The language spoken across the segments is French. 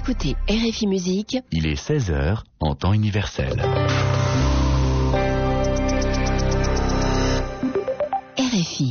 écoutez RFI Musique. Il est 16h en temps universel. RFI.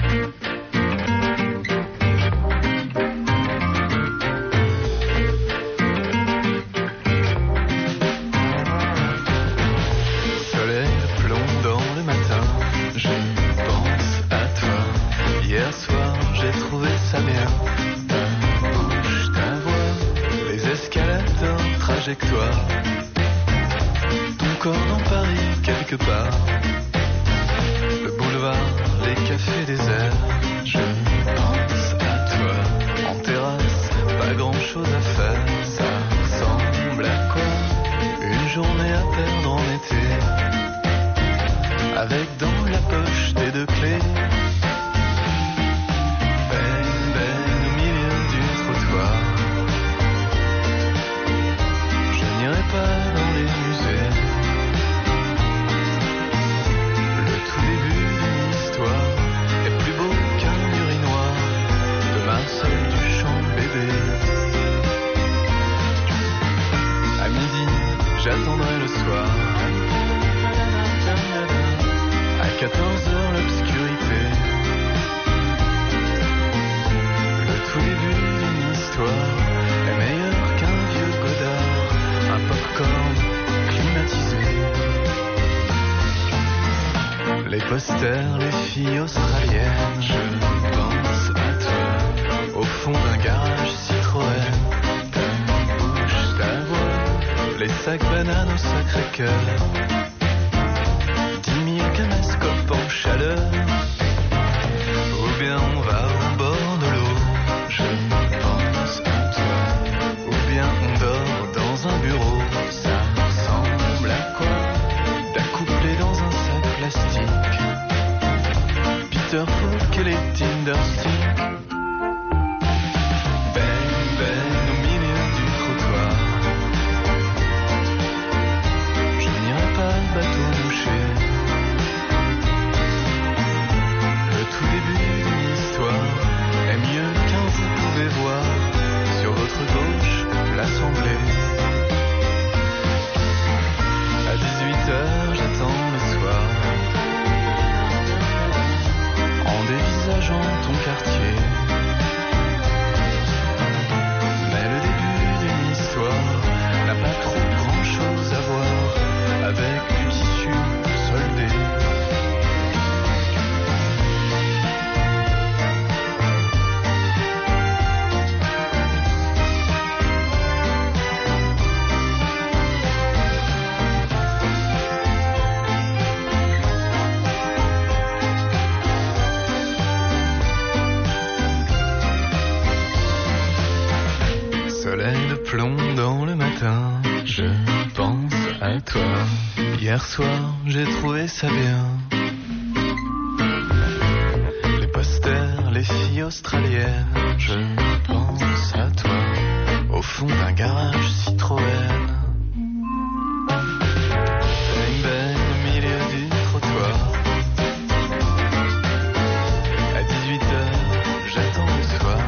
Soleil plomb dans le matin, je pense à toi. Hier soir j'ai trouvé ça bien. Ta bouche, ta voix, les escalators, trajectoire. Ton corps dans Paris quelque part. Le boulevard, les cafés déserts. Je pense à toi. En terrasse, pas grand chose à faire. Ça ressemble à quoi? Une journée à perdre en été. Avec dans la poche tes deux clés. Ben au milieu du trottoir. Je n'irai pas dans les musées. Le tout début d'une histoire est plus beau qu'un urinoir de Marcel Duchamp bébé. À midi, j'attendrai le soir. À 14h l'obscurité. Le tout début d'une histoire est meilleur qu'un vieux Godard. Un popcorn climatisé. Les posters, les filles australiennes. Je pense à toi. Au fond d'un garage Citroën. Ta bouche, ta voix. Les sacs bananes au Sacré-Cœur. 10 000 caméscopes en chaleur. Ou bien on va au bord de l'eau. Je pense à toi. Ou bien on dort dans un bureau. Ça ressemble à quoi? D'accouplé dans un sac plastique. Peter Falk et les Tindersticks. Ben au milieu du trottoir. Je n'irai pas bateau mouché. Le tout début d'une histoire est mieux qu'un vous pouvez voir. Sur votre gauche, l'Assemblée. À 18h, j'attends le soir. En dévisageant ton quartier. Mais le début d'une histoire n'a pas trop grand chose à voir avec du tissu soldé. Soleil de plomb dans le matin, je pense à toi. Hier soir, j'ai trouvé ça bien. Les posters, les filles australiennes, je pense à toi. Au fond d'un garage Citroën. Ben au milieu du trottoir. À 18h, j'attends le soir.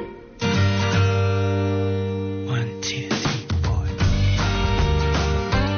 One, two, three, four.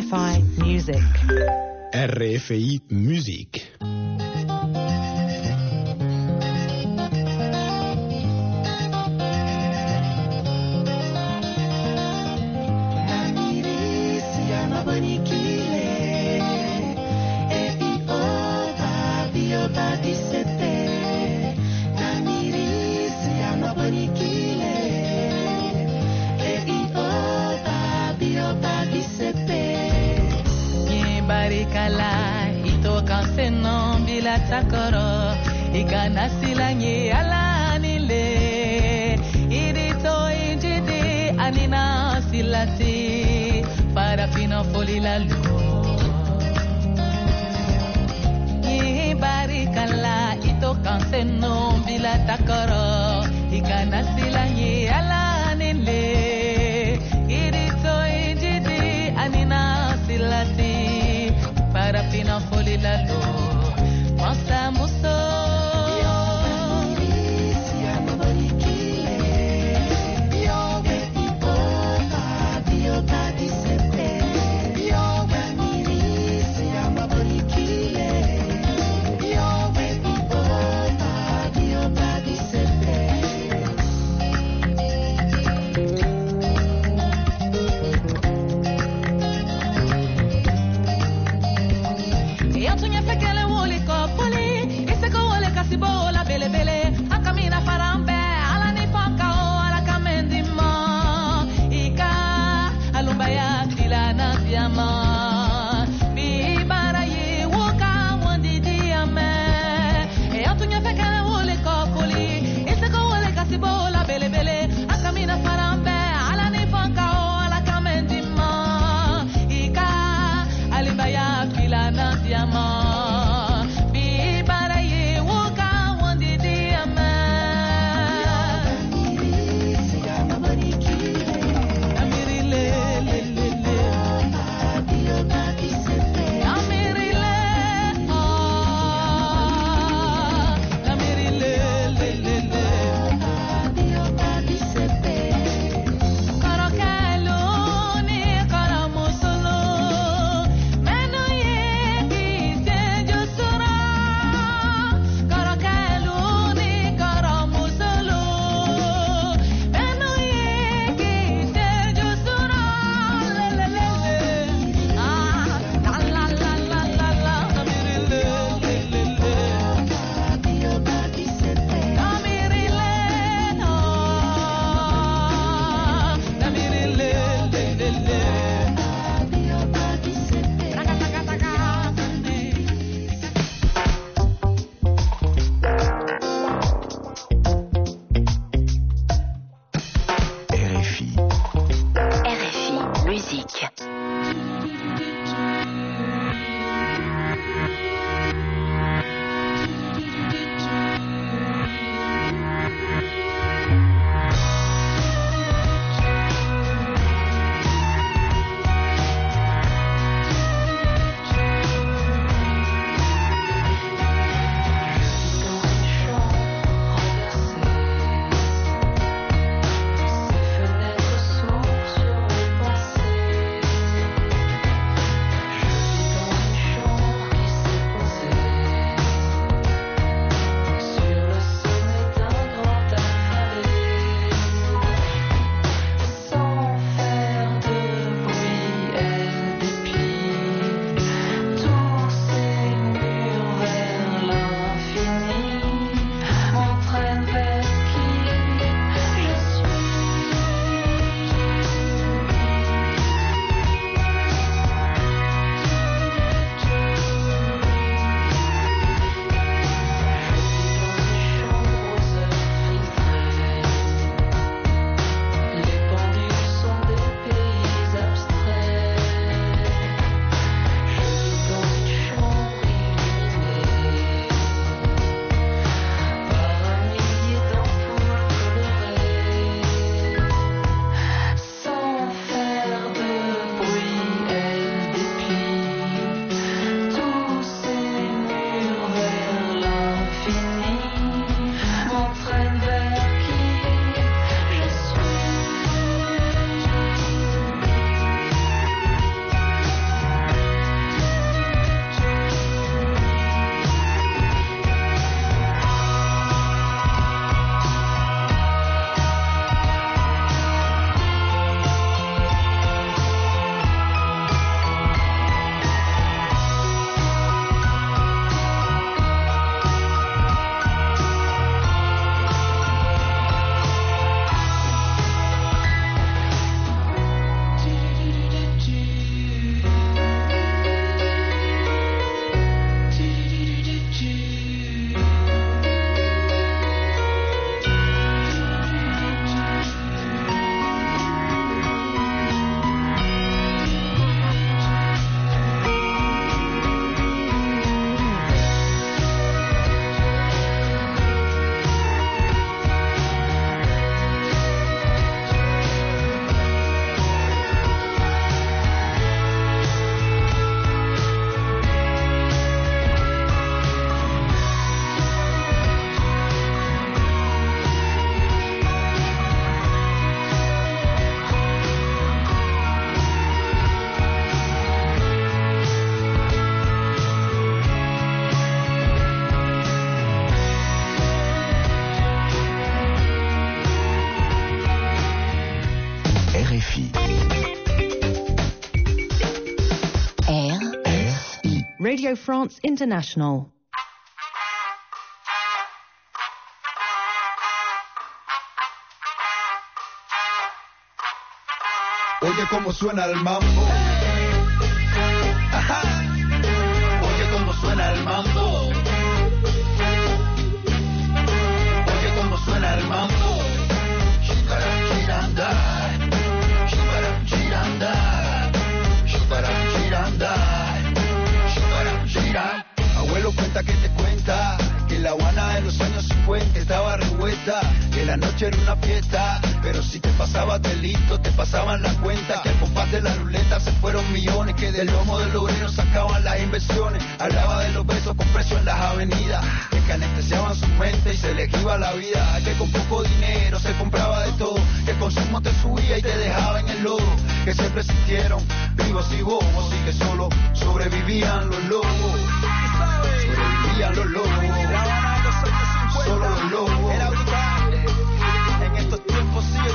RFI Music. RFI Musique. Barikala ito kanse no bila takoro ikana silanye ala nile idito injidi anina silati para fino folila lu barikala ito kanse no bila takoro ikana silanye ala nile idito injidi anina silati para fina folila lo masa muso Yo Radio France International. Oye cómo suena el mambo. Ajá. Oye cómo suena el mambo. Oye cómo suena el mambo. Shibaram chiranda. Shibaram chiranda. Shibaram chiranda. Shibaram chiranda. Abuelo cuenta que te cuenta que La Habana en los años 50 estaba revuelta, que la noche era una fiesta, pero si te pasabas delito te pasaban la cuenta, que al compás de la ruleta se fueron millones, que del lomo del obrero sacaban las inversiones, hablaba de los besos con precio en las avenidas, que anestesiaban su mente y se les iba la vida, que con poco dinero se compraba de todo, que el consumo te subía y te dejaba en el lodo, que siempre sintieron vivos y bobos y que solo sobrevivían los lobos, sobrevivían los lobos, solo los lobos. En estos tiempos sigue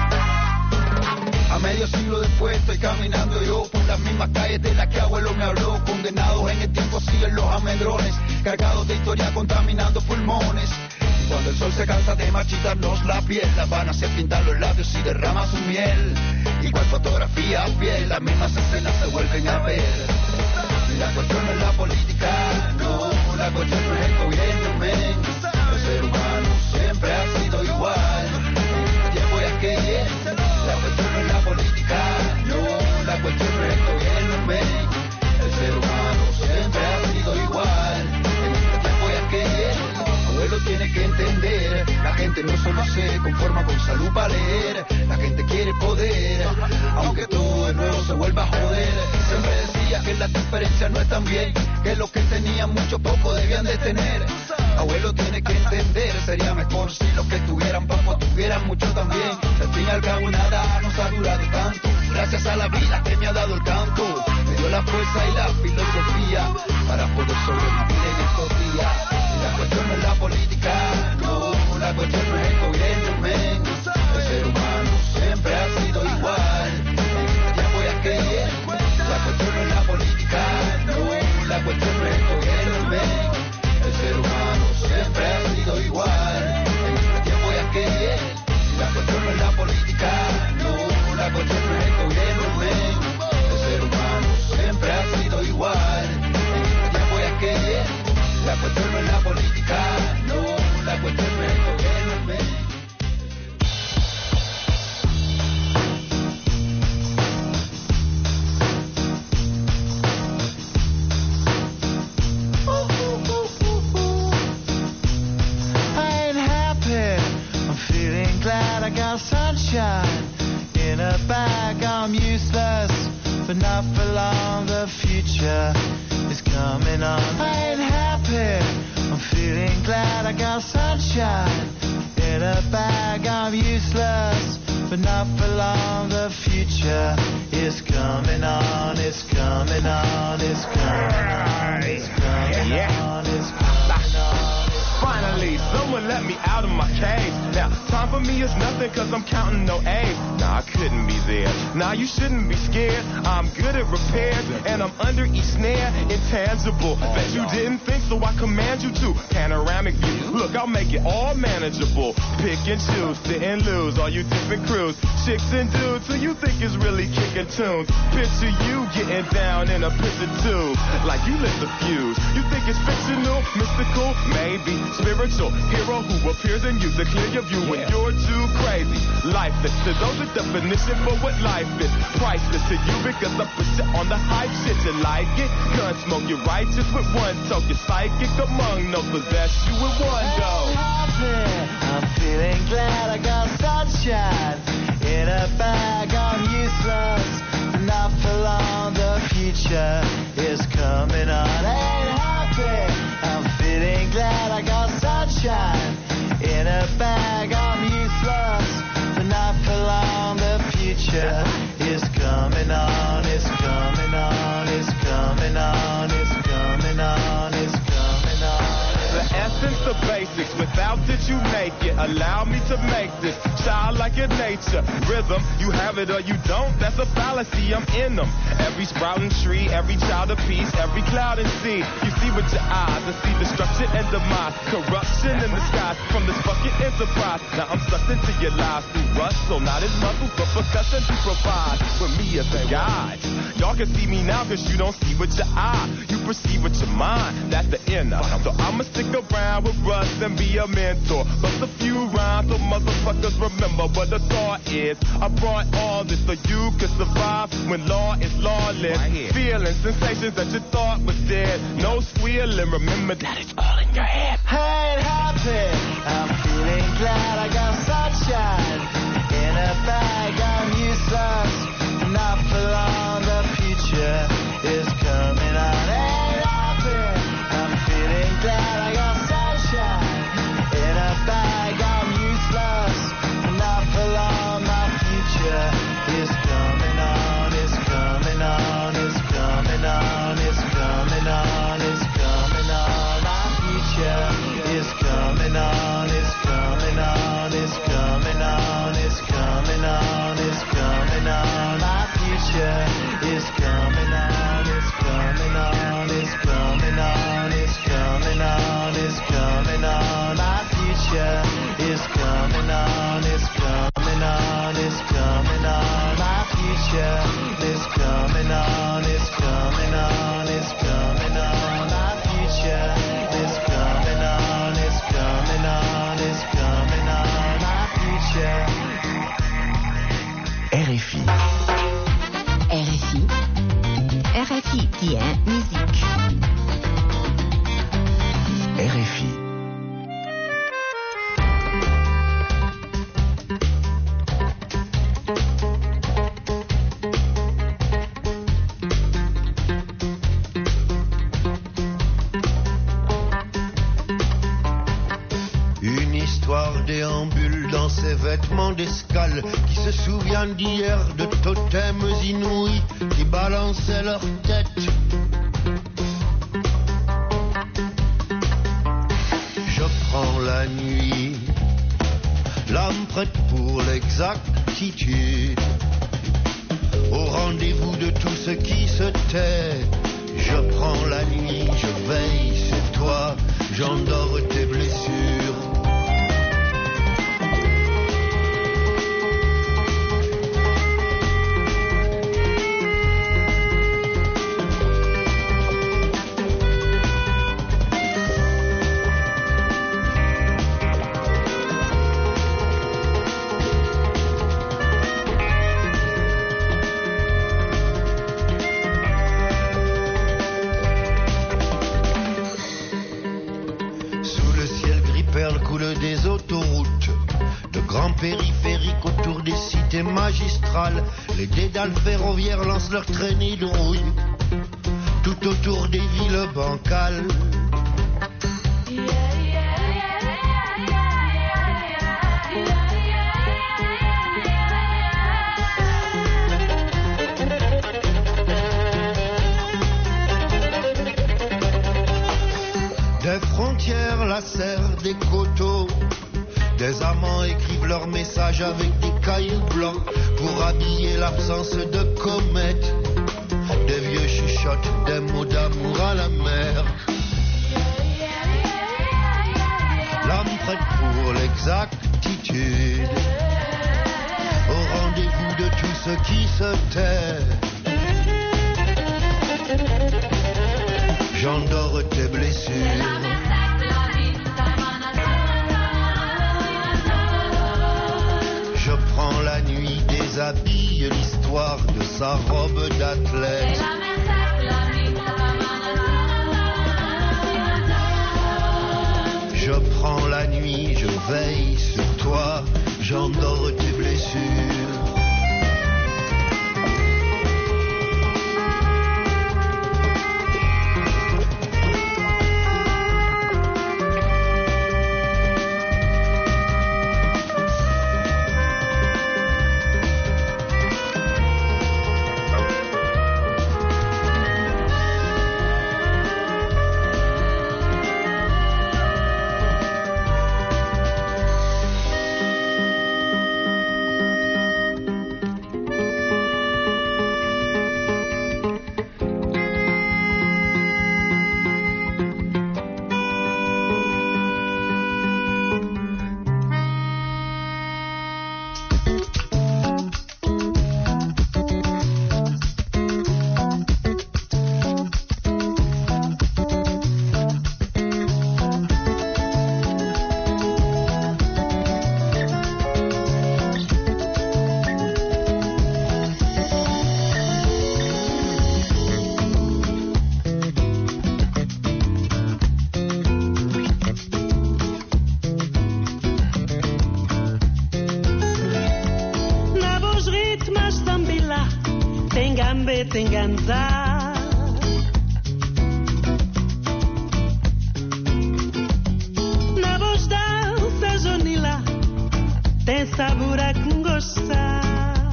igual. A medio siglo después estoy caminando yo por las mismas calles de las que abuelo me habló. Condenados en el tiempo siguen los amedrones, cargados de historia contaminando pulmones. Y cuando el sol se cansa de marchitarnos la piel, La Habana se pinta los labios y derrama su miel. Y cual fotografía a piel, las mismas escenas se vuelven a ver. La cuestión no es la política, no, la cuestión no es el gobierno, men. El ser humano siempre ha sido igual. En este tiempo ya que la cuestión no es la política, no, la cuestión no es el gobierno, men. El ser humano siempre ha sido igual. En este tiempo ya que abuelo tiene que entender, la gente no solo se conforma con salud para leer, la gente quiere poder, aunque todo de nuevo se vuelva a joder. Siempre decía que la diferencia no es tan bien, que los que tenían mucho poco debían de tener. Abuelo tiene que entender, sería mejor si los que tuvieran poco tuvieran mucho también. Al fin y al cabo nada nos ha durado tanto, gracias a la vida que me ha dado el canto, me dio la fuerza y la filosofía para poder sobrevivir en estos días. Y la cuestión no es la política, no, la cuestión no es el gobierno, men. El ser humano siempre ha sido igual. En este tiempo ya que la cuestión no es la política, no, la cuestión no es el gobierno, men. El ser humano siempre ha sido igual. En este tiempo ya que la cuestión no es la política, no, la cuestión no es el gobierno, men. El ser humano siempre ha sido igual. En este tiempo ya que la cuestión no es la política, no, la cuestión no es el gobierno, men. Glad I got sunshine in a bag. I'm useless, but not for long. The future is coming on. I ain't happy. I'm feeling glad I got sunshine in a bag. I'm useless, but not for long. The future is coming on. It's coming on. It's coming on. It's coming on. It's coming on. Finally, someone let me out of my cage. Now, time for me is nothing cause I'm counting no A's. Nah, I couldn't be there. Nah, you shouldn't be scared. I'm good at repairs and I'm under each snare. Intangible. Bet you didn't think so I command you to. Panoramic view. Look, I'll make it all manageable. Pick and choose, sit and lose. All you different crews. Chicks and dudes who you think is really kicking tunes. Picture you getting down in a picture tube. Like you lit the fuse. You think it's fictional, mystical, maybe. Spiritual hero who appears in you to clear your view when you're too crazy. Lifeless to those, the definition for what life is. Priceless to you because I put you on the hype shit. You like it? Gun smoke, you're righteous with one toke. You're psychic among no possess you with one go. I'm feeling glad I got sunshine in a bag. I'm useless, not for long. The future is coming on. Ain't happy. I'm feeling glad I got sunshine in a bag. I'm useless, but not for long. The future is coming on. It's coming on. It's coming on. It's coming on. It's coming on. The essence, the basics, without it. Allow me to make this childlike in nature. Rhythm, you have it or you don't. That's a fallacy. I'm in them. Every sprouting tree, every child of peace, every cloud and sea. You see with your eyes and see destruction and demise, corruption in the skies from this fucking enterprise. Now I'm sucked into your lies through rust, so not as muscles, but percussion to provide with me as a guide. Y'all can see me now cause you don't see with your eye. You perceive with your mind, that's the inner. So I'ma stick around with Russ and be a mentor. Bust a few rhymes so motherfuckers remember what the thought is. I brought all this so you can survive when law is lawless. Right, feeling sensations that you thought was dead. No squealing, remember that it's all in your head. I ain't happy, I'm feeling glad I got sunshine in a bag. I'm useless, not for long. The future is coming on. Ain't happy, I'm feeling glad I got sunshine in a bag. I'm useless, not for long. My future is coming on. It's coming on. It's coming on. It's coming on. It's coming on. My future is coming on. It's coming on. It's coming on. It's coming on. It's coming on. My future is coming on. It's coming on. It's coming on. It's coming on. It's coming on. My future is coming on. It's coming on. It's coming on. My future is coming on. It's coming on. It's coming on. My future is coming on. It's coming on. It's coming on. My future. RFI. RFI. RFI qui est musique. RFI. Une histoire déambule dans ses vêtements d'escale, qui se souviennent d'hier de totems inouïs qui balançaient leur tête. Je prends la nuit, l'âme prête pour l'exactitude, au rendez-vous de tout ce qui se tait. Je prends la nuit, je veille sur toi, j'endors tes blessures. Des autoroutes, de grands périphériques autour des cités magistrales, les dédales ferroviaires lancent leurs traînées de rouille tout autour des villes bancales. Des frontières lacèrent des coteaux, des amants écrivent leurs messages avec des cailloux blancs pour habiller l'absence de comètes. Des vieux chuchotent des mots d'amour à la mer. L'âme prête pour l'exactitude, au rendez-vous de tout ce qui se tait. J'endors tes blessures. Je prends la nuit, déshabille l'histoire de sa robe d'athlète. Je prends la nuit, je veille sur toi, j'endors tes blessures. Tengambe, tenganza. Na voz dança, Jonila, tem sabor a quem gosta.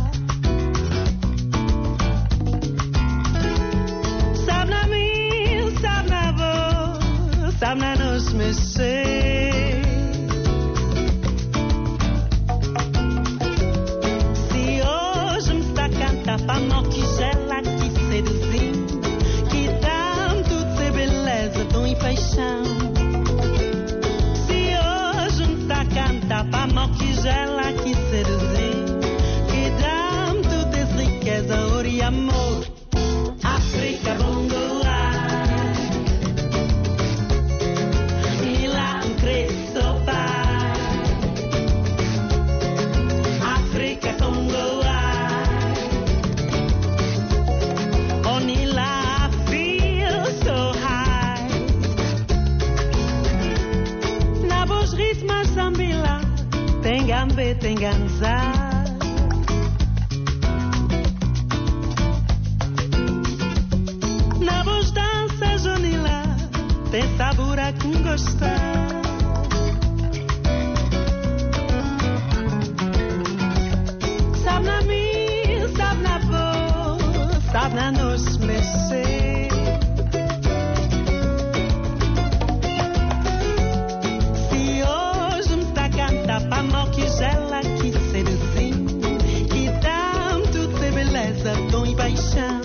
Sabe na mim, sabe na voz, sabe na nos mexer. Se hoje me está a cantar para mó que gela, que seduzindo, que tanto de beleza, dom e paixão. Se hoje me está a cantar para mó que gela, que seduzindo, que tanto de riqueza, ouro e amor. África, bongo lá, e lá um cresço pai. África, Congo lá, onde lá feel so high. Na voz ritmo zambila, tengambe, tenganza. Na voz dança, Jonila, tem sabor a quem gosta. Sabe na mim, sabe na voz, sabe na nos mexer. Se hoje me está a cantar para mó que gela, que seduzindo, que tanto de beleza, dom e paixão.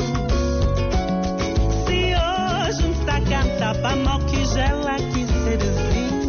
Se hoje me está a cantar para mó que gela, que seduzindo,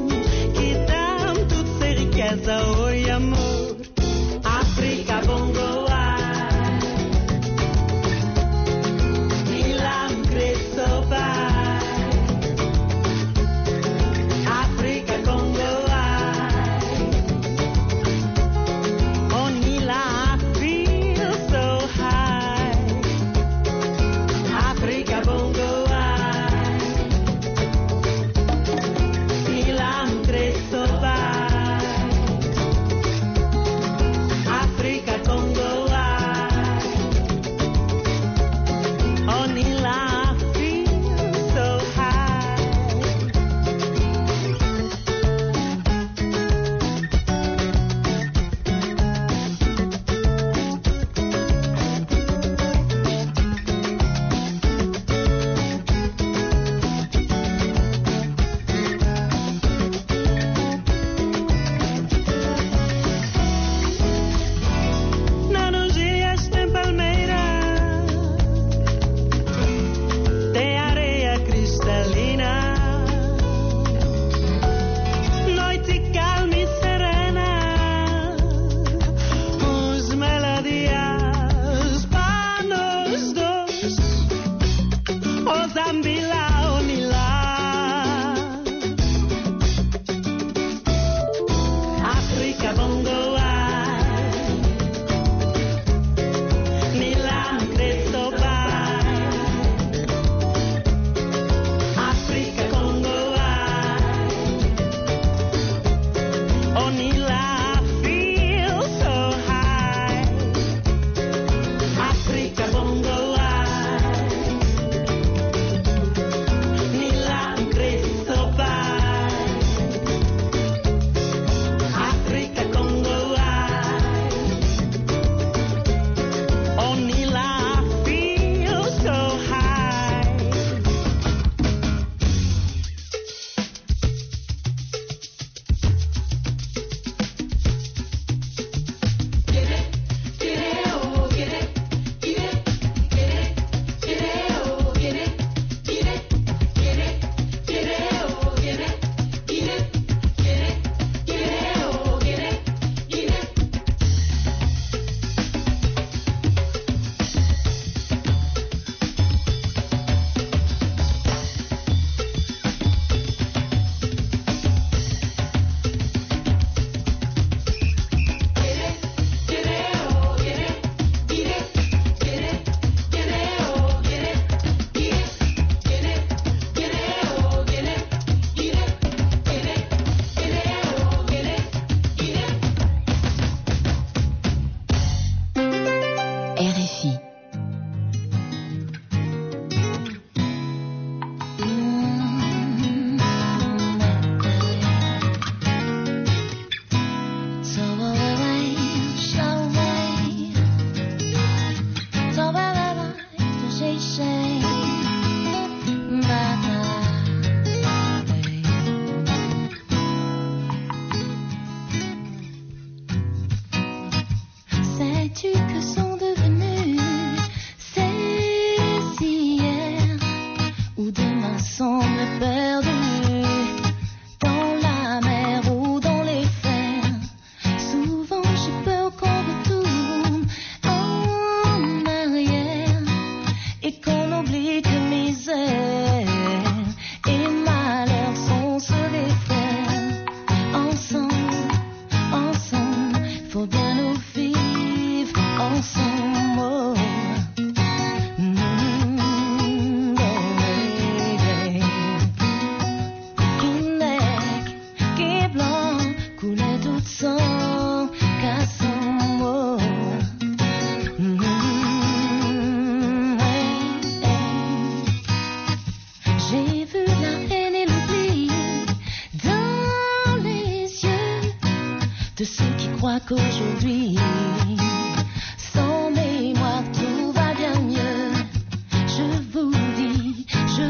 Qu'aujourd'hui, sans mémoire, tout va bien mieux. Je vous dis,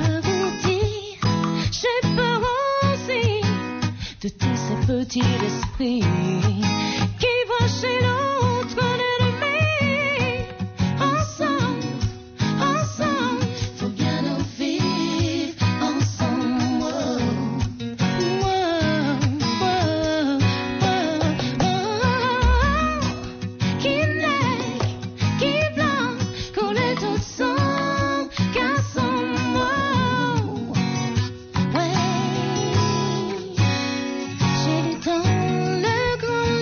j'ai peur aussi de tous ces petits esprits qui voient chez l'autre l'ennemi. Ensemble, faut bien nous vivre ensemble. J'ai lu dans le grand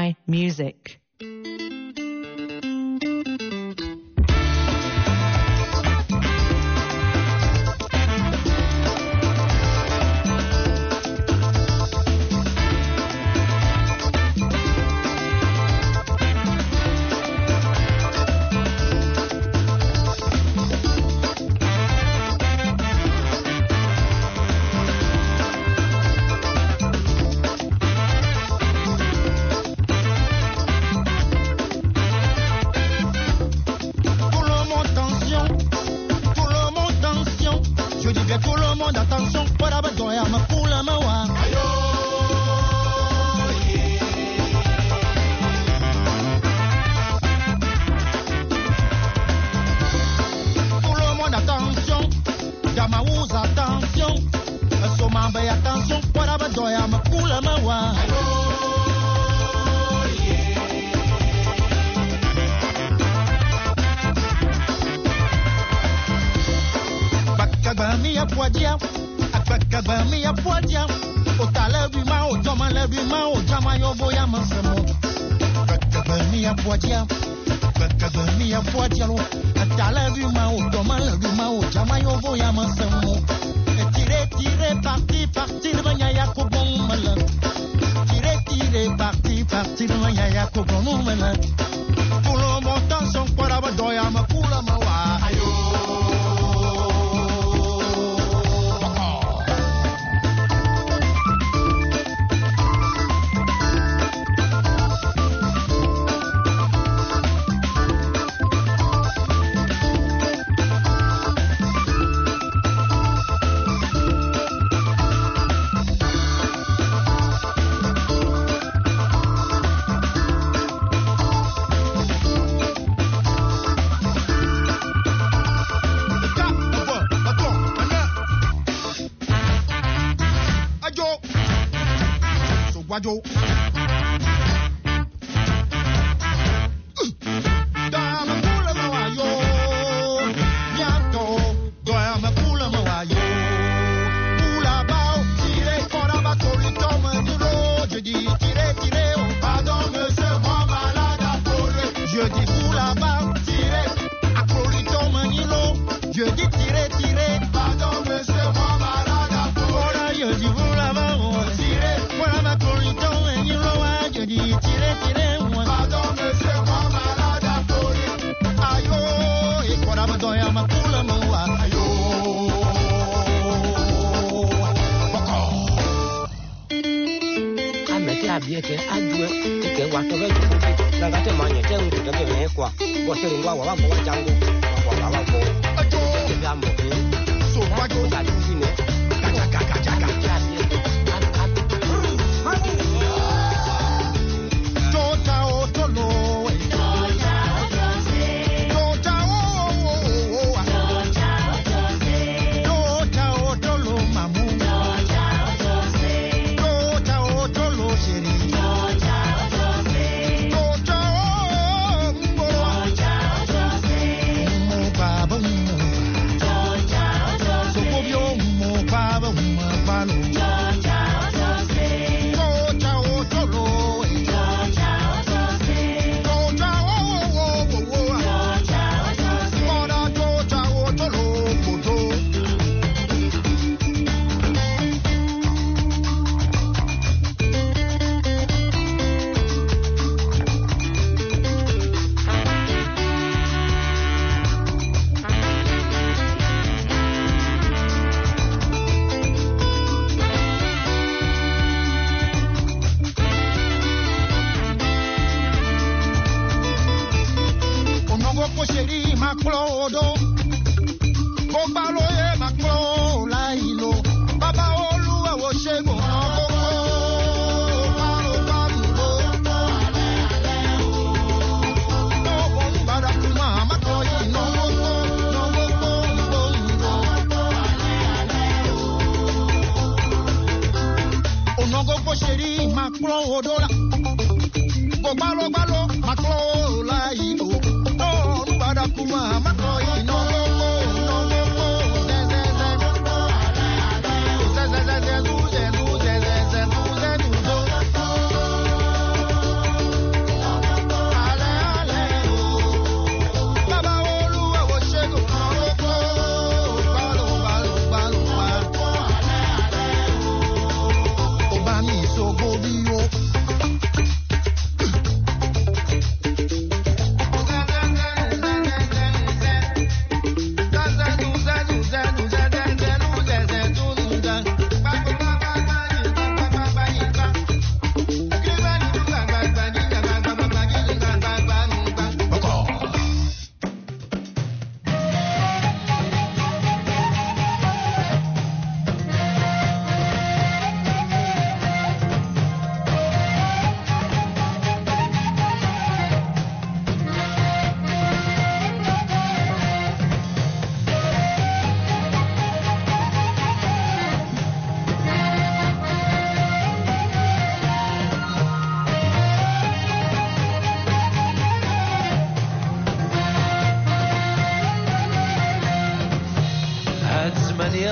RFI Music.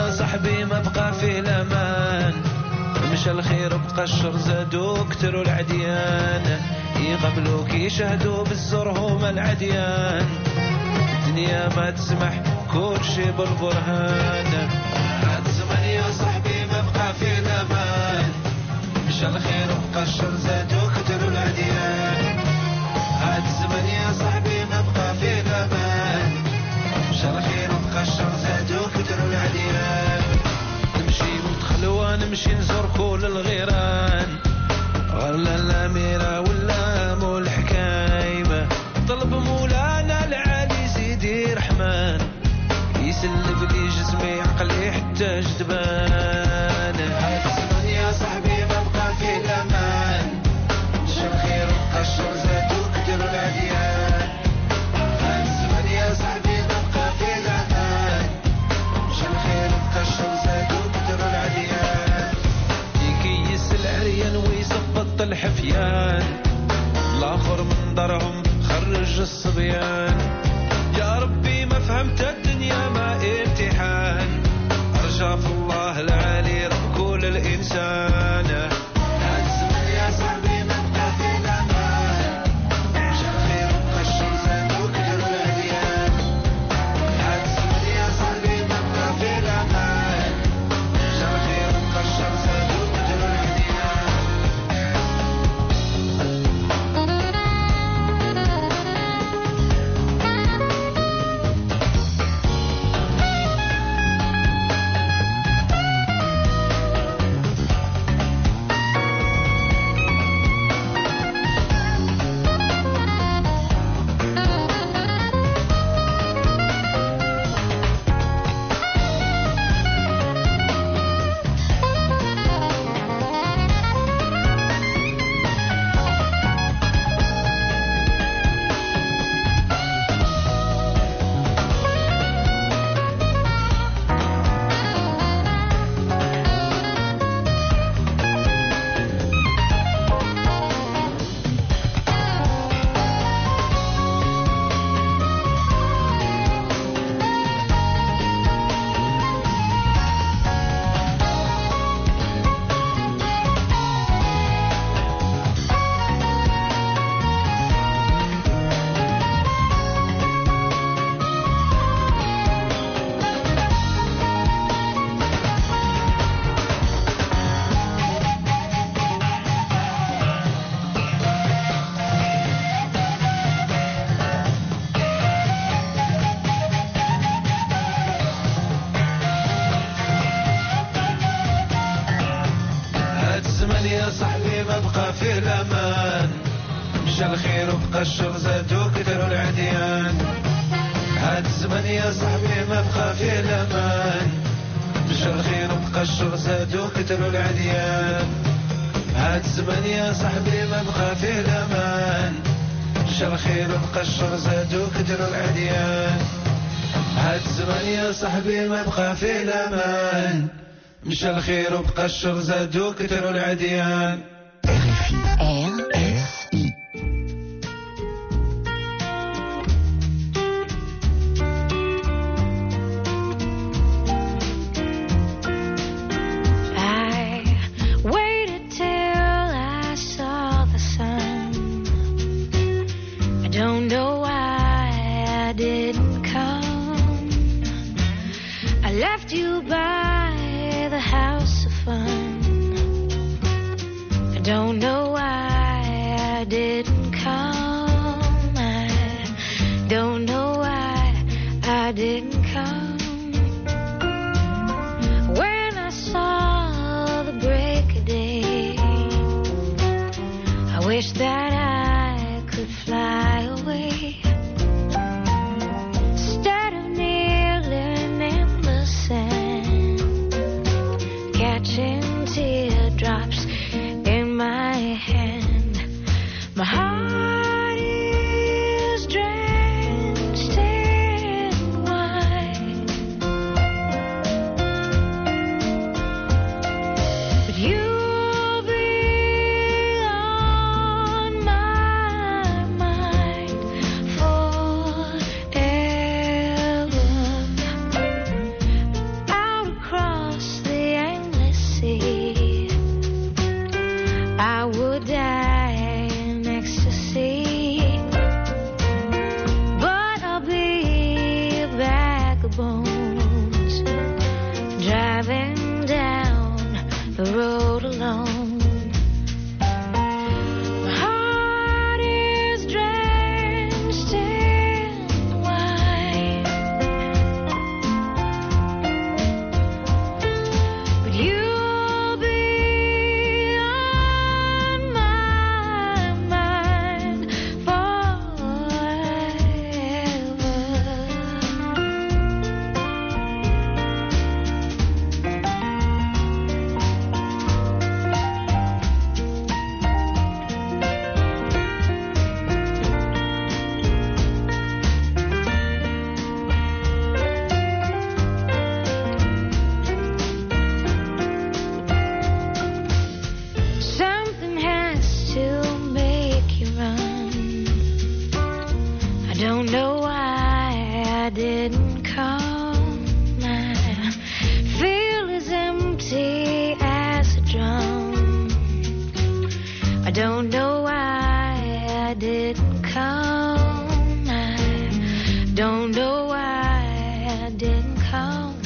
يا صاحبي ما بقى فيه الامان، مشى الخير بقى الشر زادوا كتروا العديان، يقبلوك يشهدوا بالزور هما العديان، الدنيا ما تسمح كل شي بالبرهان. هاد الزمن يا صاحبي ما بقى فيه الامان، مشى الخير بقى الشر زادوا كتروا العديان، هاد الزمن يا صاحبي ما بقى فيه الامان، مشى الخير بقى الشر زادوا كتروا العديان. نمشي متخلوة نمشي نزور كل الغيران، غلا الأميرة ولا مو الحكايمة، طلب مولانا العالي زيدي رحمن، يسلب لي جسمي عقلي حتى جدبان. هاد الزمن يا صاحبي ما بقى فيه الأمان، مشى الخير وبقى الشر زادوا كتروا العديان، هاد الزمن يا صاحبي ما بقى فيه الأمان، مشى الخير وبقى الشر زادوا كتروا العديان. يكيس العريان ويصبط الحفيان، الآخر من دارهم خرج الصبيان، يا ربي ما فهمت الدنيا ما امتحان، أرجع في الله العالي رب كل الإنسان. هاد الزمن يا صاحبي ما بقى فيه الأمان، مشى الخير وبقى الشر زادوا كتروا العديان، هاد الزمن يا صاحبي ما بقى فيه الأمان، مشى الخير وبقى الشر زادوا كتروا العديان. يا صاحبي ما بقى فيه الأمان، مشى الخير وبقى الشر زادوا كتروا العديان، هاد الزمن يا صاحبي ما بقى فيه الأمان، مشى الخير وبقى الشر زادوا كتروا العديان، هاد الزمن يا صاحبي ما بقى فيه الأمان، مشى الخير وبقى الشر زادوا كتروا العديان، هاد الزمن يا صاحبي ما بقى فيه الأمان، مشى الخير وبقى الشر زادوا كتروا العديان. Don't know why I didn't come. I don't know why I didn't come. When I saw the break of day, I wish that I could fly away. Instead of kneeling in the sand, don't know why I didn't come. I feel as empty as a drum. I don't know why I didn't come. I don't know why I didn't come.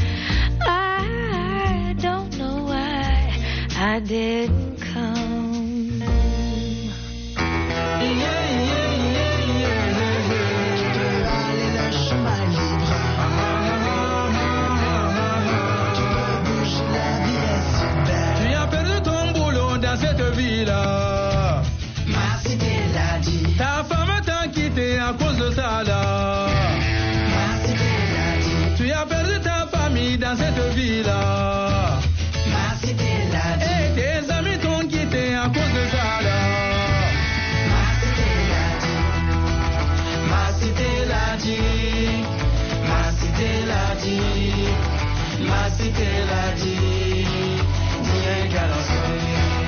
I don't know why I didn't come. Cette vie-là, ma cité l'a dit. Ta femme t'a quitté à cause de ça là. Ma cité l'a dit. Tu as perdu ta famille dans cette vie-là. Ma cité l'a dit. Et tes amis t'ont quitté à cause de ça là. Ma cité l'a dit. Ma cité l'a dit. Ma cité l'a dit. Ma cité l'a dit. Ni un galant.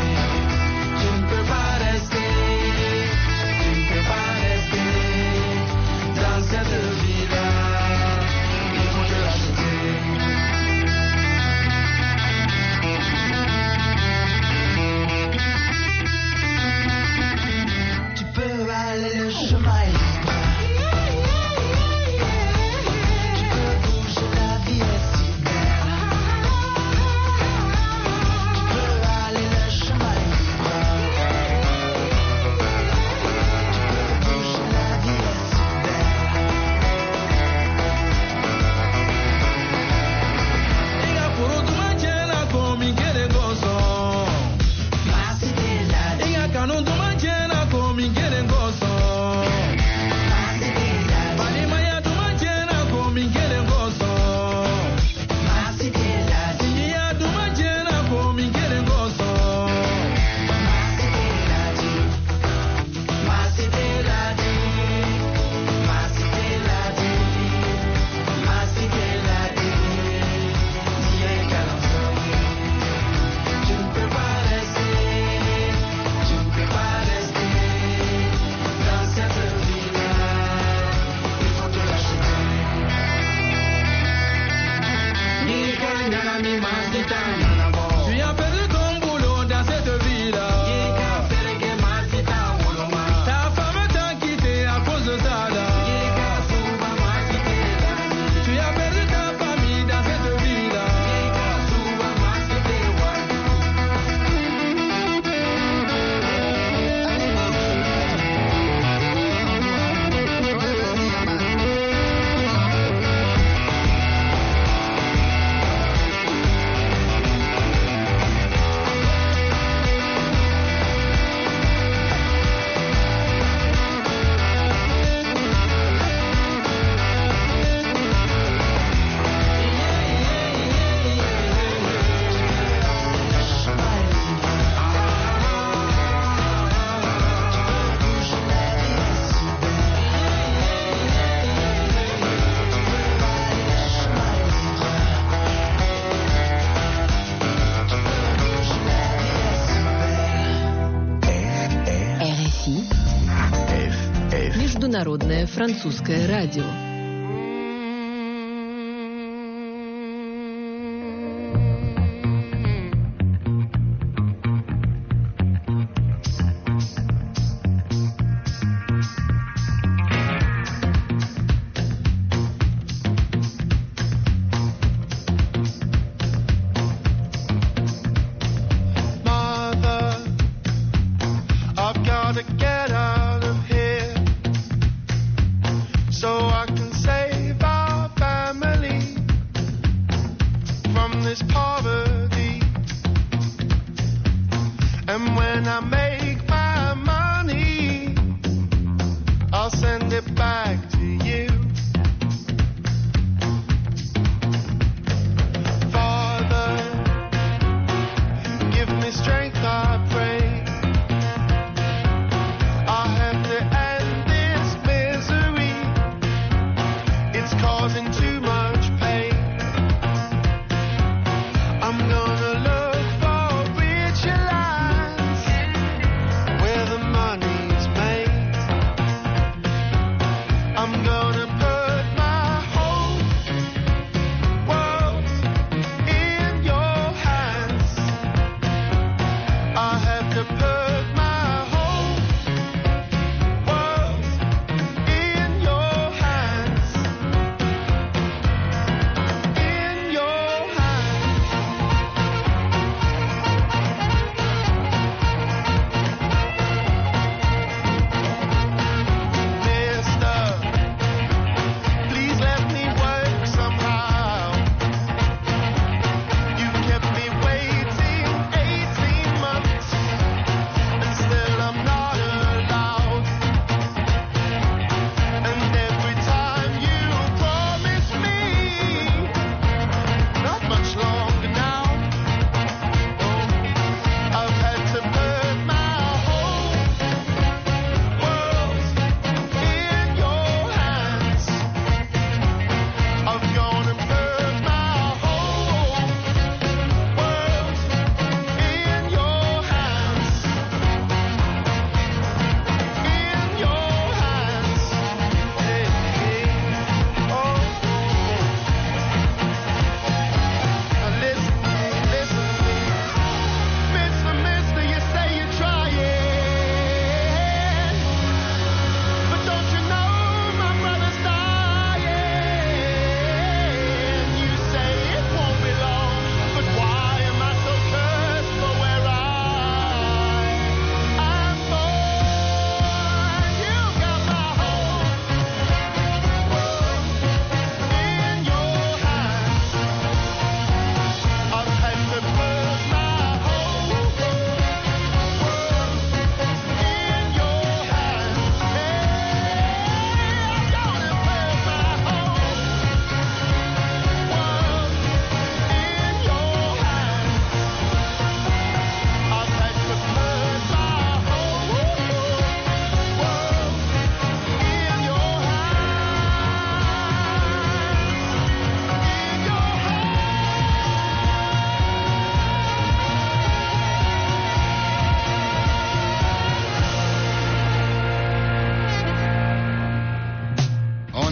Международное французское радио.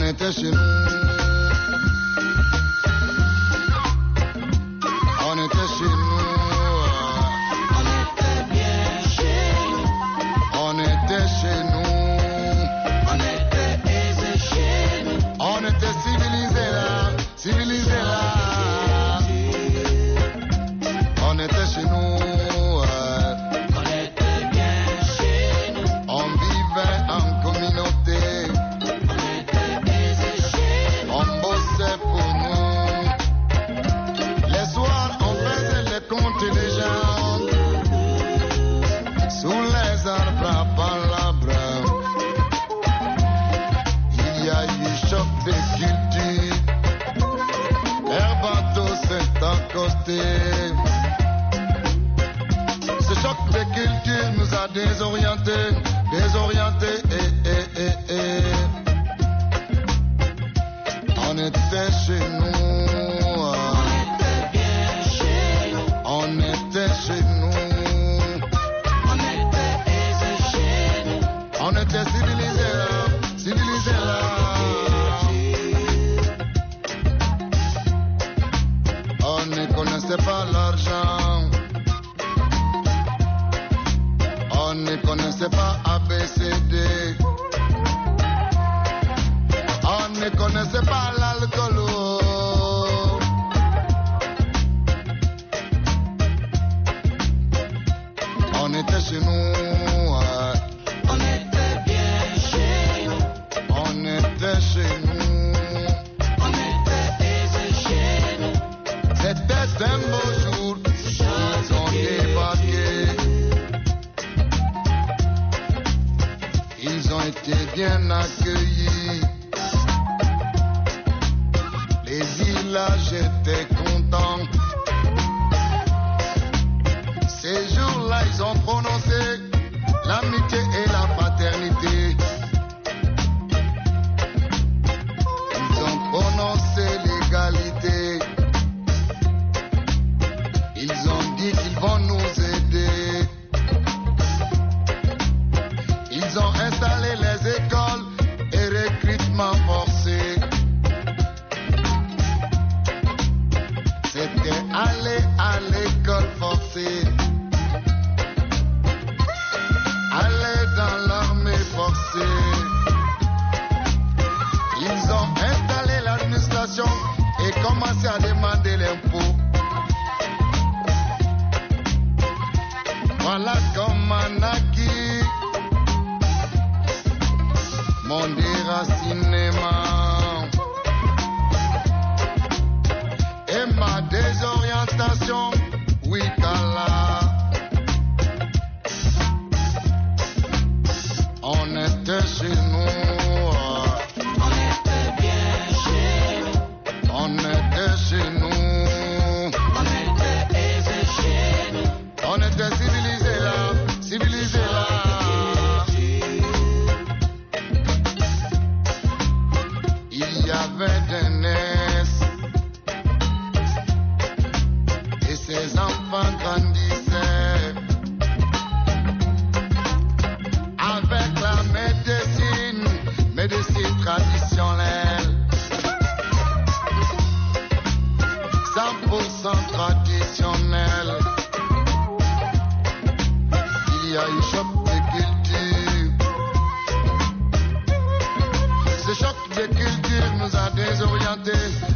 était chez nous. On était chez nous. On était bien chez nous. On était chez nous. On était aisé chez nous. On était civilisés là, civilisés là. On était chez nous. On était bien chez nous. On vivait en communauté. On était aisé chez nous. On bossait pour nous. Les soirs, on faisait les contes et les légendes. Sous les arbres à palabres. Il y a eu choc de culture. Herbato s'est accosté. Ce choc de culture nous a désorientés, désorientés, On était chez nous. On était bien chez nous. On était chez nous. On était aisé chez nous. On était civilisés là, civilisés là. On ne connaissait pas l'argent. On ne connaissait pas ABCD. On ne connaissait pas l'alcool. On était chez nous. On était bien chez nous. On était chez nous. On était aisé chez nous. C'était un beau jour. Ils ont débarqué. Ils ont été bien accueillis. Les villages étaient contents. Ces jours-là, ils ont prononcé l'amitié et la paternité. Ils ont prononcé l'égalité. Ils ont dit qu'ils vont nous aider. Ils ont installé les écoles et recrutement forcé. C'était aller à l'école forcée. Aller dans l'armée forcée. Ils ont installé l'administration et commencé à demander l'impôt. Voilà comment naquit mon déracinement et ma désorientation, oui, Kala. On était chez nous. On était bien chez nous. On était chez nous. On était aisé chez nous. On était civilisés là, civilisés là. Il y avait des naisses et ses enfants grandissaient avec la médecine traditionnelle, 100% traditionnelle. Il y a eu choc de culture. Ce choc de culture nous a désorientés,